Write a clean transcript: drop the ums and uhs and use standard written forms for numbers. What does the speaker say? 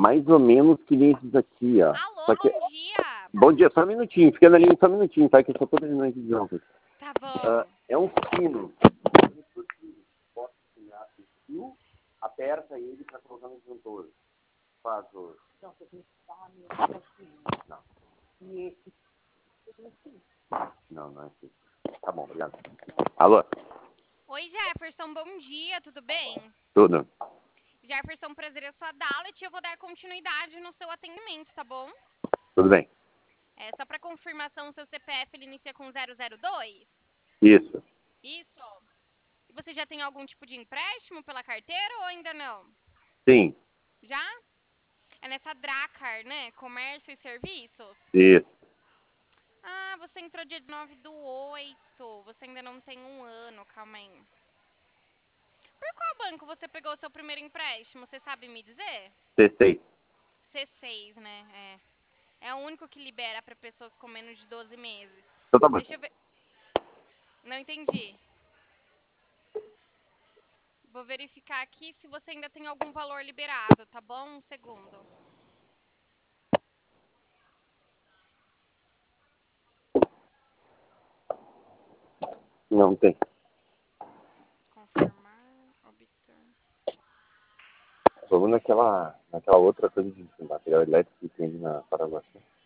mais ou menos que nem esses aqui, ó. Alô, Só que... bom dia. Bom dia, só um minutinho. Fica na linha só um minutinho, tá? Que eu só tô terminando aqui de ontem. Tá bom. É um sino. Bota o fio, aperta ele pra colocar no disjuntor. Faz o... Não, você tem que dar Não. E esse? Não, não é assim. Tá bom, obrigado. Alô? Oi, Jefferson, bom dia, tudo bem? Tudo? Jefferson, prazer é sua Dalet, eu vou dar continuidade no seu atendimento, tá bom? Tudo bem. Só para confirmação, seu CPF ele inicia com 002? Isso. Isso. E você já tem algum tipo de empréstimo pela carteira ou ainda não? Sim. Já? É nessa Dracar, né? Comércio e Serviços? Isso. Ah, você entrou dia 9/8. Você ainda não tem um ano, calma aí. Por qual banco você pegou o seu primeiro empréstimo? Você sabe me dizer? C6. C6, né? É o único que libera para pessoas com menos de 12 meses. Então tá bom. Deixa eu ver. Não entendi. Vou verificar aqui se você ainda tem algum valor liberado, tá bom? Um segundo. Não tem. Confirmar, obter. Vamos naquela outra coisa de material elétrico que tem ali na Paraguaçu.